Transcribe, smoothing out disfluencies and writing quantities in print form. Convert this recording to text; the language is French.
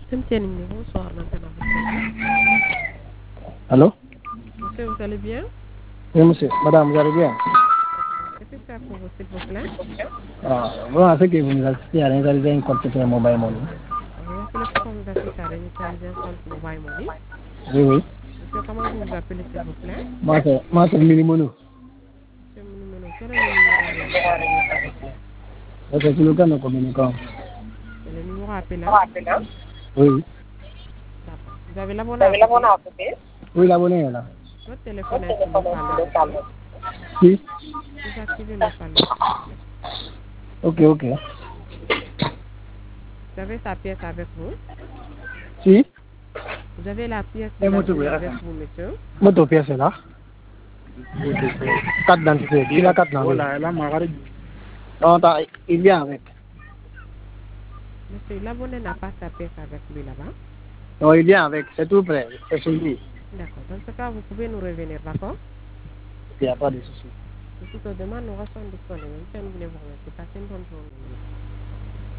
Bonsoir, maintenant votre service. Allô? Monsieur, vous allez bien? Oui, monsieur. Madame, vous allez bien? D'accord. Que puis faire pour vous, s'il vous plaît? Voilà ce que vous nous assistez à réaliser un compte sur un mobile money. Vous appelez pour vous assister à réinitialiser un compte Mobile Money. Oui, oui. Monsieur, comment vous vous appelez, s'il vous plaît? Moi, c'est Minimono. Monsieur Mounoumono, quel est le numéro à réinitialiser, s'il vous plaît? C'est sur le cas de communicant. C'est le numéro appelant? Oui, oui. D'accord. Vous avez l'abonné à côté? Oui, l'abonné est là. Votre téléphone est sur le parleur, monsieur. Si. Désactivez le parleur, s'il vous plaît. Ok, ok. Vous avez sa pièce avec vous? Si. Vous avez la pièce de Et moi, l'abonné avec vous, monsieur? moto pièce est là. Carte d'identité. Il a carte d'identité. Voilà, non, il vient avec. Monsieur, l'abonné n'a pas sa pièce avec lui là-bas. Non, il vient avec. C'est tout prêt. C'est sur lui. D'accord. Dans ce cas, vous pouvez nous revenir, d'accord? Il n'y a pas de souci. Si toutes nos demandes nous sont disponibles, nous voulez vous remercier. Passez une bonne journée.